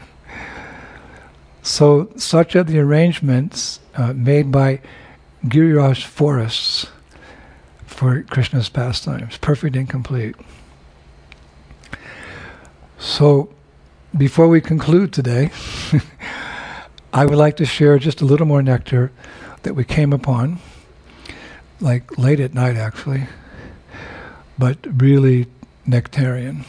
So such are the arrangements uh, made by Giriraj forests for Krishna's pastimes, perfect and complete. So before we conclude today, I would like to share just a little more nectar that we came upon, like late at night actually, but really nectarian.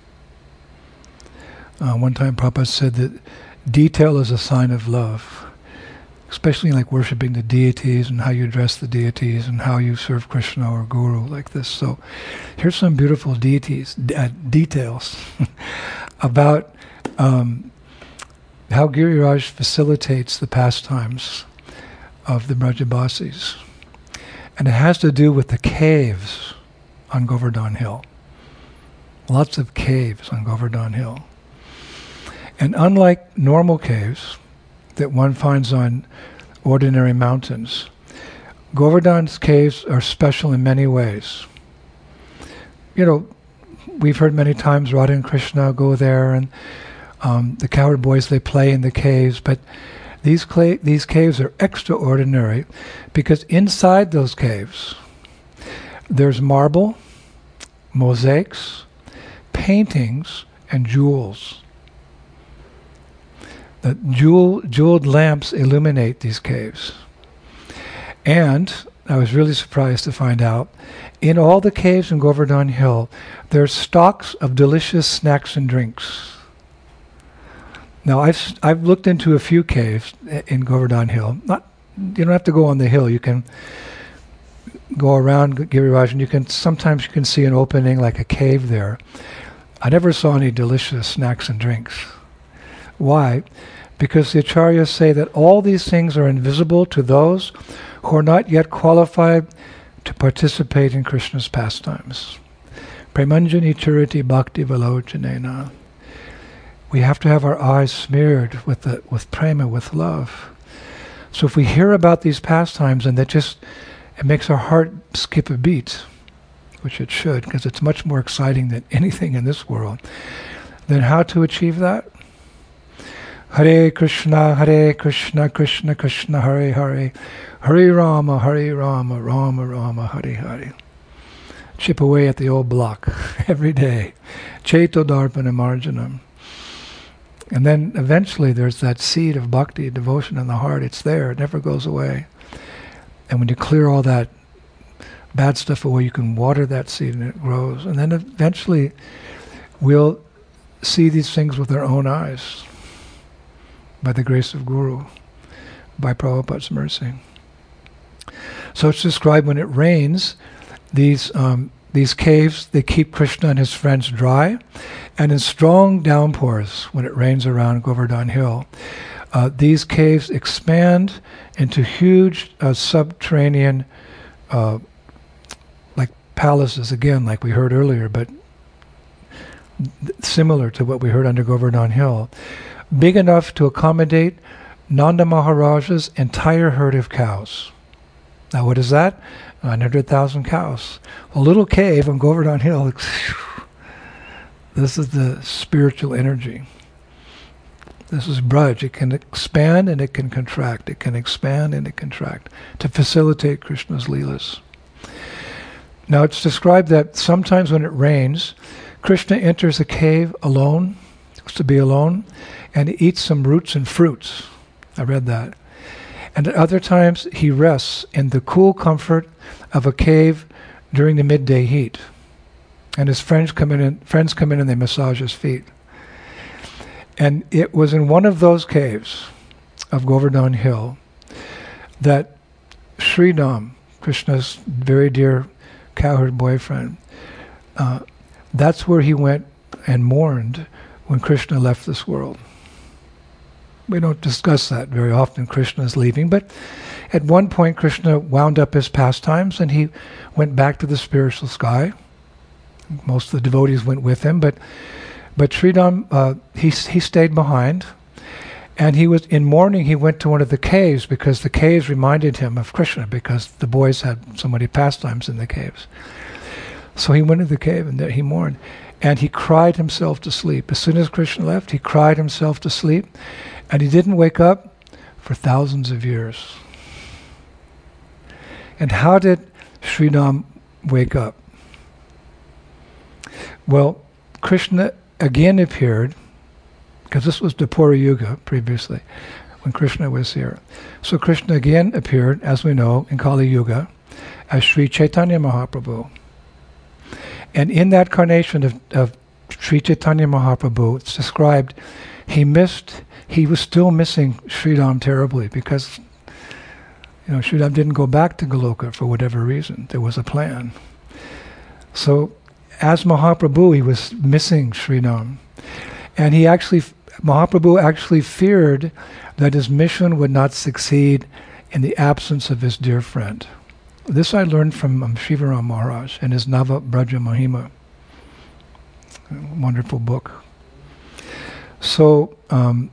Uh, one time Prabhupada said that detail is a sign of love, especially like worshipping the deities and how you address the deities and how you serve Krishna or Guru like this. So here's some beautiful deities, d- uh, details about um, how Giriraj facilitates the pastimes of the Brajabasis. And it has to do with the caves on Govardhan Hill. Lots of caves on Govardhan Hill. And unlike normal caves that one finds on ordinary mountains, Govardhan's caves are special in many ways. You know, we've heard many times Radha and Krishna go there, and um, the cowherd boys, they play in the caves, but these, cla- these caves are extraordinary because inside those caves there's marble, mosaics, paintings and jewels. The jewel, jeweled lamps illuminate these caves. And I was really surprised to find out, in all the caves in Govardhan Hill, there's stocks of delicious snacks and drinks. Now, I've I've looked into a few caves in Govardhan Hill. Not, you don't have to go on the hill. You can go around Giriraj, and you can sometimes you can see an opening like a cave there. I never saw any delicious snacks and drinks. Why? Because the acharyas say that all these things are invisible to those who are not yet qualified to participate in Krishna's pastimes. Premanjani chariti bhakti valochanena. We have to have our eyes smeared with the, with prema, with love. So if we hear about these pastimes and that just, it makes our heart skip a beat, which it should, because it's much more exciting than anything in this world, then how to achieve that? Hare Krishna, Hare Krishna, Krishna Krishna, Hare Hare, Hare Rama, Hare Rama, Rama Rama, Hare Hare. Chip away at the old block every day. Cheto Darpana Marjanam. And then eventually there's that seed of bhakti, devotion in the heart. It's there. It never goes away. And when you clear all that bad stuff away, you can water that seed and it grows. And then eventually we'll see these things with our own eyes, by the grace of Guru, by Prabhupada's mercy. So it's described when it rains, these um, these caves, they keep Krishna and his friends dry. And in strong downpours, when it rains around Govardhan Hill, uh, these caves expand into huge uh, subterranean, uh, like palaces, again, like we heard earlier, but th- similar to what we heard under Govardhan Hill. Big enough to accommodate Nanda Maharaja's entire herd of cows. Now what is that? nine hundred thousand cows. A little cave on Govardhan Hill. This is the spiritual energy. This is Braj. It can expand and it can contract. It can expand and it can contract to facilitate Krishna's Leelas. Now it's described that sometimes when it rains, Krishna enters a cave alone, to be alone, and he eats some roots and fruits. I read that. And at other times he rests in the cool comfort of a cave during the midday heat. And his friends come in and friends come in and they massage his feet. And it was in one of those caves of Govardhan Hill that Sridham, Krishna's very dear cowherd boyfriend, uh, that's where he went and mourned when Krishna left this world. We don't discuss that very often, Krishna's leaving, but at one point Krishna wound up his pastimes and he went back to the spiritual sky. Most of the devotees went with him, but but Sridham, uh, he, he stayed behind, and he was in mourning. He went to one of the caves because the caves reminded him of Krishna, because the boys had so many pastimes in the caves. So he went to the cave and there he mourned. And he cried himself to sleep. As soon as Krishna left, he cried himself to sleep. And he didn't wake up for thousands of years. And how did Sridham wake up? Well, Krishna again appeared, because this was Dwapara Yuga previously, when Krishna was here. So Krishna again appeared, as we know, in Kali Yuga, as Sri Chaitanya Mahaprabhu. And in that carnation of, of Sri Chaitanya Mahaprabhu, it's described, he missed, he was still missing Sridham terribly, because you know, Sridham didn't go back to Goloka for whatever reason. There was a plan. So as Mahaprabhu, he was missing Sridham. And he actually, Mahaprabhu actually feared that his mission would not succeed in the absence of his dear friend. This I learned from um, Shivaram Maharaj in his Nava Braja Mahima. A wonderful book. So, um,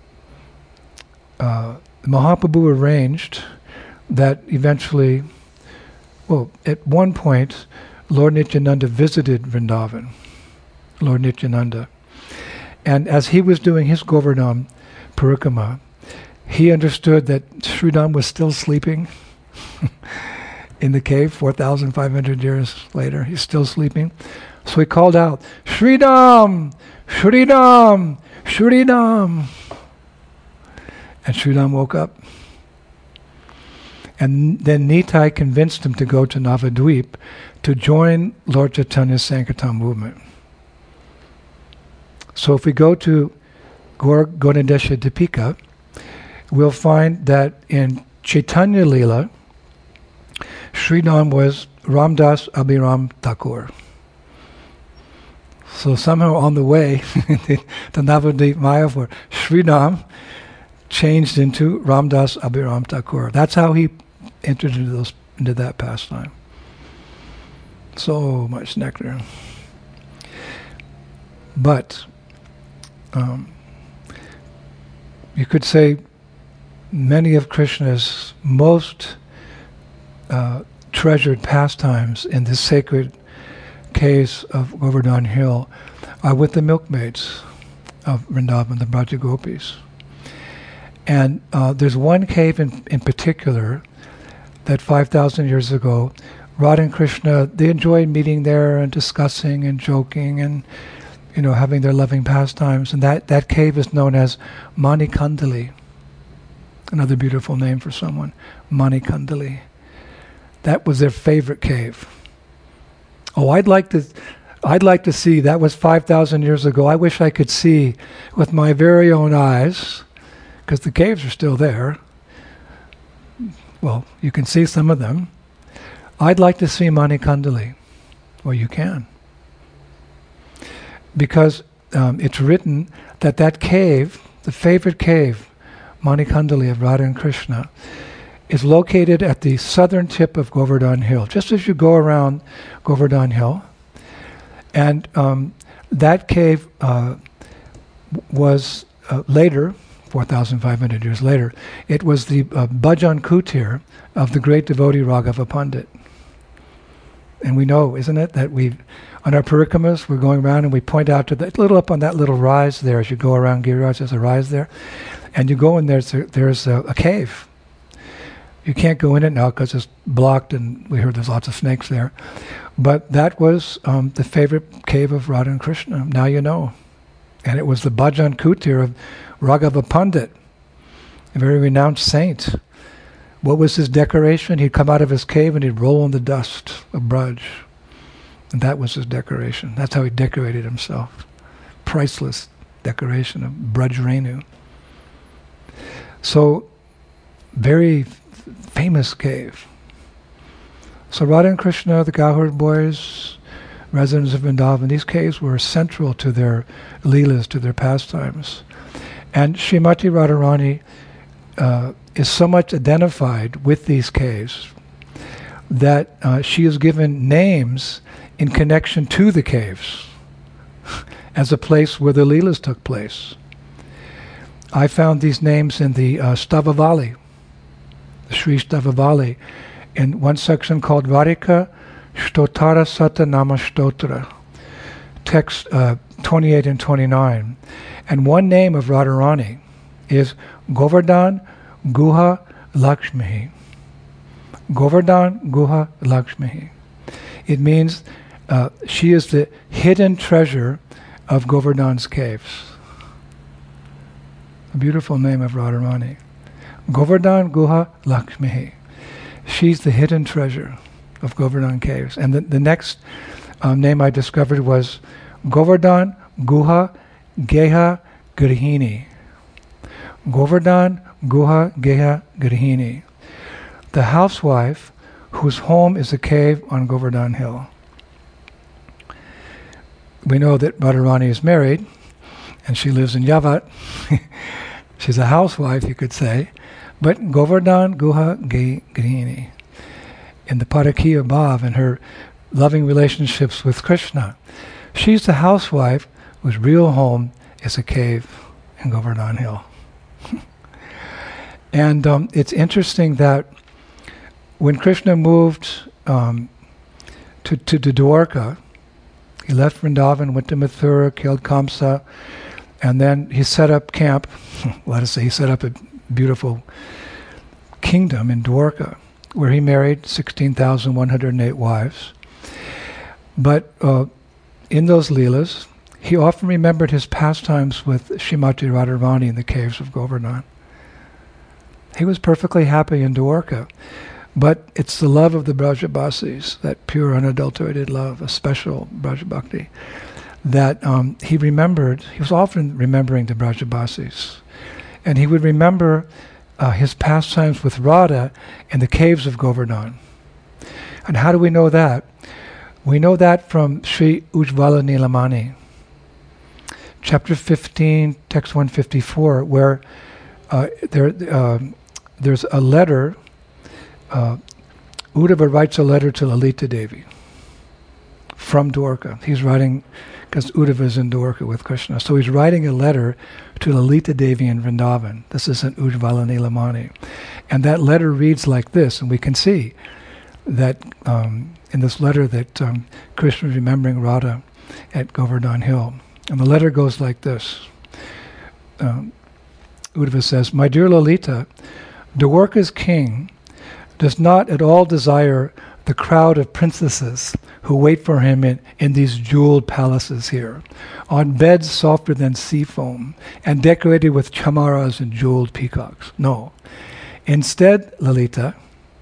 uh, Mahaprabhu arranged that eventually, well, at one point, Lord Nityananda visited Vrindavan, Lord Nityananda. And as he was doing his Govardhan Parikrama, he understood that Sridham was still sleeping in the cave four thousand five hundred years later. He's still sleeping. So he called out, Sridham! Sridham! Sridham! And Sridham woke up. And then Nitai convinced him to go to Navadvip to join Lord Chaitanya's Sankirtan movement. So if we go to Gaur Gaudadesha Dipika, we'll find that in Chaitanya Leela, Sridham was Ramdas Abhiram Thakur. So somehow on the way to Navadvip Mayapur, Sridham changed into Ramdas Abhiram Thakur. That's how he entered into those into that pastime. So much nectar. But um, you could say many of Krishna's most uh, treasured pastimes in the sacred caves of Govardhan Hill are with the milkmaids of Vrindavan, the Braja Gopis. And uh, there's one cave in, in particular that five thousand years ago, Radha and Krishna, they enjoyed meeting there and discussing and joking and, you know, having their loving pastimes. And that, that cave is known as Manikandali. Another beautiful name for someone, Manikandali. That was their favorite cave. Oh, I'd like to, I'd like to see, that was five thousand years ago. I wish I could see with my very own eyes, because the caves are still there. Well, you can see some of them. I'd like to see Manikandali. Well, you can. Because um, it's written that that cave, the favorite cave, Manikandali of Radha and Krishna, is located at the southern tip of Govardhan Hill, just as you go around Govardhan Hill. And um, that cave uh, was uh, later, four thousand five hundred years later, it was the uh, Bhajan Kutir of the great devotee Raghava Pandit. And we know, isn't it, that we, on our parikramas, we're going around and we point out to the little up on that little rise there, as you go around Giriraj, there's a rise there, and you go in there, there's a, there's a, a cave. You can't go in it now because it's blocked, and we heard there's lots of snakes there. But that was um, the favorite cave of Radha and Krishna. Now you know. And it was the Bhajan Kutir of Raghava Pandit, a very renowned saint. What was his decoration? He'd come out of his cave and he'd roll in the dust of Braj. And that was his decoration. That's how he decorated himself. Priceless decoration of Braj Renu. So, very f- famous cave. So Radha and Krishna, the cowherd boys, residents of Vrindavan, these caves were central to their leelas, to their pastimes. And Srimati Radharani uh, is so much identified with these caves that uh, she is given names in connection to the caves as a place where the leelas took place. I found these names in the uh, Stavavali, the Sri Stavavali, in one section called Radhika Stotara Sata Nama Stotra, text uh, twenty-eight and twenty-nine. And one name of Radharani is Govardhan Guha Lakshmi. Govardhan Guha Lakshmi. It means uh, she is the hidden treasure of Govardhan's caves. A beautiful name of Radharani. Govardhan Guha Lakshmi. She's the hidden treasure of Govardhan caves. And the, the next um, name I discovered was Govardhan Guha Geha Grihini. Govardhan Guha Geha Grihini. The housewife whose home is a cave on Govardhan Hill. We know that Radharani is married and she lives in Yavat. She's a housewife, you could say. But Govardhan Guha Ge Grihini, in the Parakiya Bhav and her loving relationships with Krishna, she's the housewife whose real home is a cave in Govardhan Hill. And um, it's interesting that when Krishna moved um, to, to, to Dwarka, he left Vrindavan, went to Mathura, killed Kamsa, and then he set up camp. Let us say he set up a beautiful kingdom in Dwarka where he married sixteen thousand one hundred eight wives. But uh, in those Leelas, he often remembered his pastimes with Srimati Radharani in the caves of Govardhan. He was perfectly happy in Dwarka. But it's the love of the Brajabasis, that pure, unadulterated love, a special Braja Bhakti, that um, he remembered. He was often remembering the Brajabasis. And he would remember uh, his pastimes with Radha in the caves of Govardhan. And how do we know that? We know that from Sri Ujjvala Nilamani, chapter fifteen, text one fifty-four, where uh, there uh, there's a letter. Uh, Uddhava writes a letter to Lalita Devi from Dwarka. He's writing, because Uddhava is in Dwarka with Krishna, so he's writing a letter to Lalita Devi in Vrindavan. This is in Ujjvala Nilamani. And that letter reads like this, and we can see that um, in this letter that um, Krishna is remembering Radha at Govardhan Hill. And the letter goes like this. Um, Uddhava says, "My dear Lalita, Dwarka's king does not at all desire the crowd of princesses who wait for him in, in these jeweled palaces here, on beds softer than sea foam, and decorated with chamaras and jeweled peacocks. No. Instead, Lalita,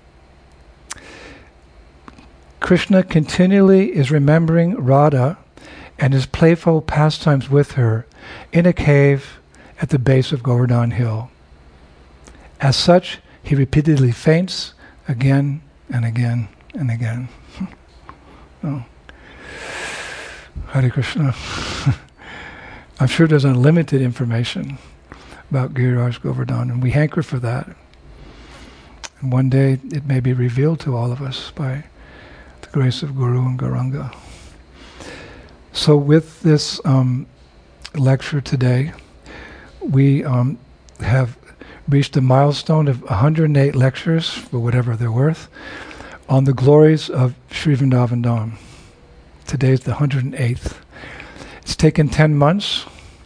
Krishna continually is remembering Radha and his playful pastimes with her in a cave at the base of Govardhan Hill. As such, he repeatedly faints again and again and again." Oh. Hare Krishna. I'm sure there's unlimited information about Giriraj Govardhan, and we hanker for that. And one day it may be revealed to all of us by the grace of Guru and Gauranga. So with this um, lecture today, we um, have reached a milestone of one hundred eight lectures, for whatever they're worth, on the glories of Sri Vrindavan Dham. Today's the one hundred eighth. It's taken ten months.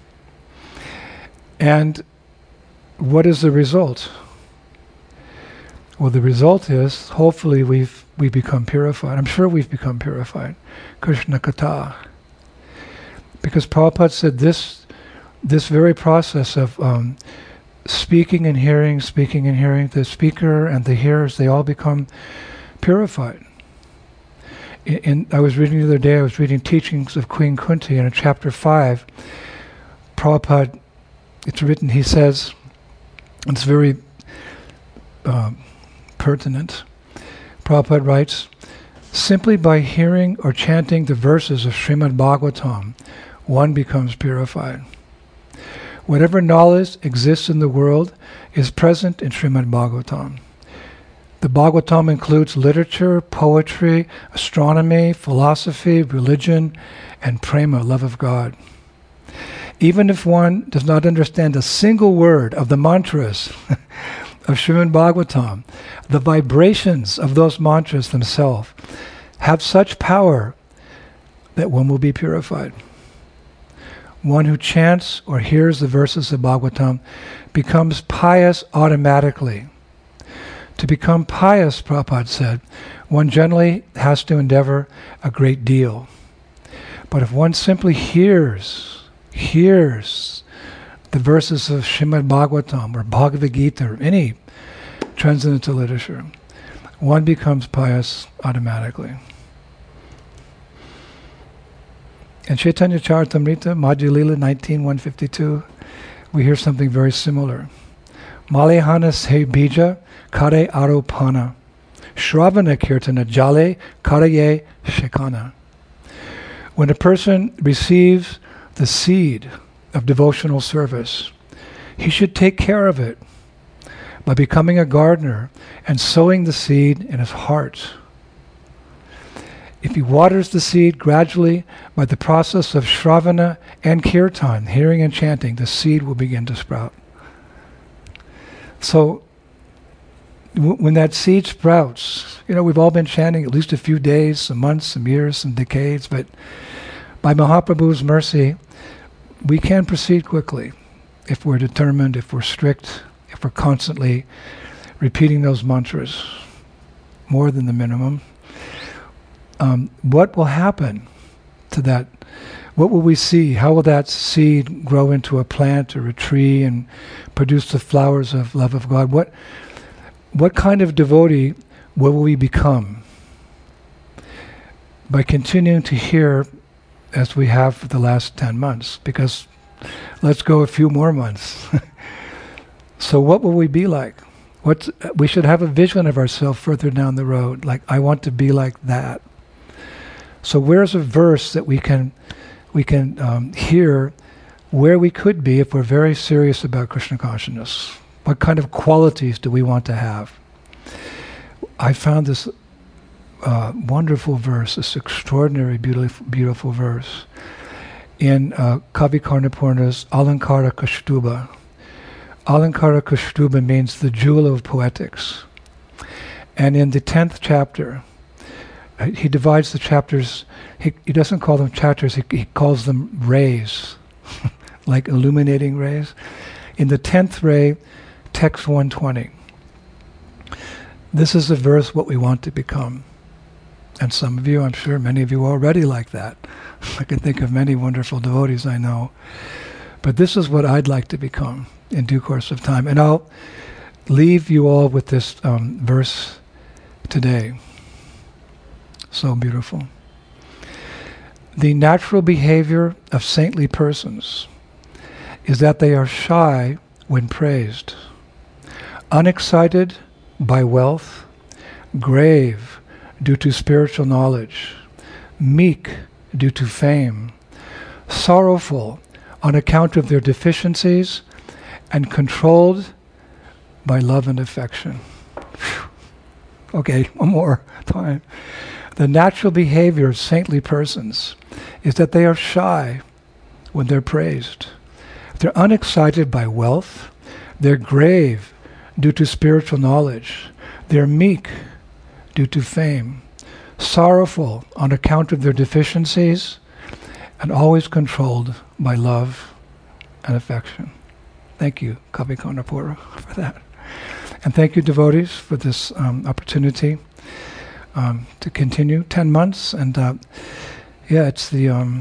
And what is the result? Well, the result is, hopefully we've we become purified. I'm sure we've become purified. Krishna Katha. Because Prabhupada said this, this very process of um, speaking and hearing, speaking and hearing, the speaker and the hearers, they all become purified. In, in, I was reading the other day, I was reading Teachings of Queen Kunti, and in chapter five, Prabhupada, it's written, he says, it's very uh, pertinent. Prabhupada writes, "Simply by hearing or chanting the verses of Srimad Bhagavatam, one becomes purified. Whatever knowledge exists in the world is present in Srimad Bhagavatam. The Bhagavatam includes literature, poetry, astronomy, philosophy, religion, and prema, love of God. Even if one does not understand a single word of the mantras of Srimad Bhagavatam, the vibrations of those mantras themselves have such power that one will be purified. One who chants or hears the verses of Bhagavatam becomes pious automatically. To become pious, Prabhupada said, one generally has to endeavor a great deal. But if one simply hears, hears the verses of Srimad Bhagavatam or Bhagavad Gita or any transcendental literature, one becomes pious automatically. In Chaitanya Charitamrita, Madhya Lila nineteen one fifty-two, we hear something very similar. Malehana se bija kare aropana, Shravana kirtana jale karaye shekana. When a person receives the seed of devotional service, he should take care of it by becoming a gardener and sowing the seed in his heart. If he waters the seed gradually by the process of Shravana and Kirtan, hearing and chanting, the seed will begin to sprout. So, w- when that seed sprouts, you know, we've all been chanting at least a few days, some months, some years, some decades, but by Mahaprabhu's mercy, we can proceed quickly if we're determined, if we're strict, if we're constantly repeating those mantras. more than the minimum. Um, what will happen to that? What will we see? How will that seed grow into a plant or a tree and produce the flowers of love of God? What, what kind of devotee will we become by continuing to hear as we have for the last ten months? Because let's go a few more months. So what will we be like? What's, we should have a vision of ourselves further down the road, like, I want to be like that. So where's a verse that we can we can um, hear where we could be if we're very serious about Krishna consciousness? What kind of qualities do we want to have? I found this uh, wonderful verse, this extraordinary, beautiful, beautiful verse in uh, Kavi Karnapurna's Alankara Kaustuba. Alankara Kaustuba means the jewel of poetics. And in the tenth chapter, he divides the chapters, he, he doesn't call them chapters, he, he calls them rays, like illuminating rays. In the tenth ray, text one twenty. This is the verse what we want to become. And some of you, I'm sure many of you are already like that. I can think of many wonderful devotees I know. But this is what I'd like to become in due course of time. And I'll leave you all with this um, verse today. So beautiful. The natural behavior of saintly persons is that they are shy when praised, unexcited by wealth, grave due to spiritual knowledge, meek due to fame, sorrowful on account of their deficiencies, and controlled by love and affection. Whew. Okay, one more time. The natural behavior of saintly persons is that they are shy when they're praised. They're unexcited by wealth. They're grave due to spiritual knowledge. They're meek due to fame. Sorrowful on account of their deficiencies, and always controlled by love and affection. Thank you, Kavi Karnapura, for that. And thank you, devotees, for this um, opportunity um, to continue. Ten months, and uh, yeah, it's the... Um,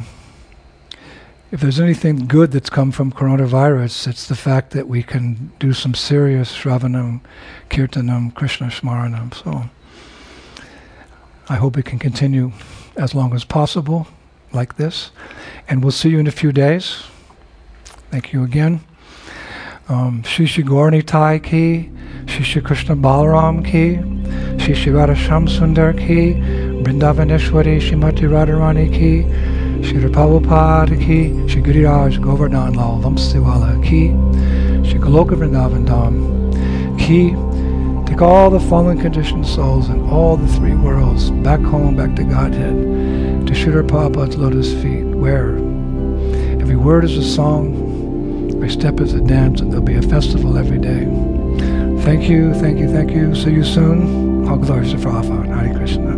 if there's anything good that's come from coronavirus, it's the fact that we can do some serious Shravanam, Kirtanam, Krishna Smaranam. So I hope it can continue as long as possible, like this. And we'll see you in a few days. Thank you again. Um, Shri Shri Gaura ki, Shri Shri Krishna Balaram ki, Shri Shri Radha Shamsundar ki, Vrindavaneshwari Shrimati Radharani ki, Shri Prabhupada ki, Shri Giriraj Govardhan Lal Vamsiwala ki, Shri Goloka Vrindavan Dham ki. Take all the fallen conditioned souls in all the three worlds back home, back to Godhead, to Srila Prabhupada's lotus feet, where every word is a song, every step is a dance, and there'll be a festival every day. Thank you, thank you, thank you. See you soon. All glories to Prabhupada. Hare Krishna.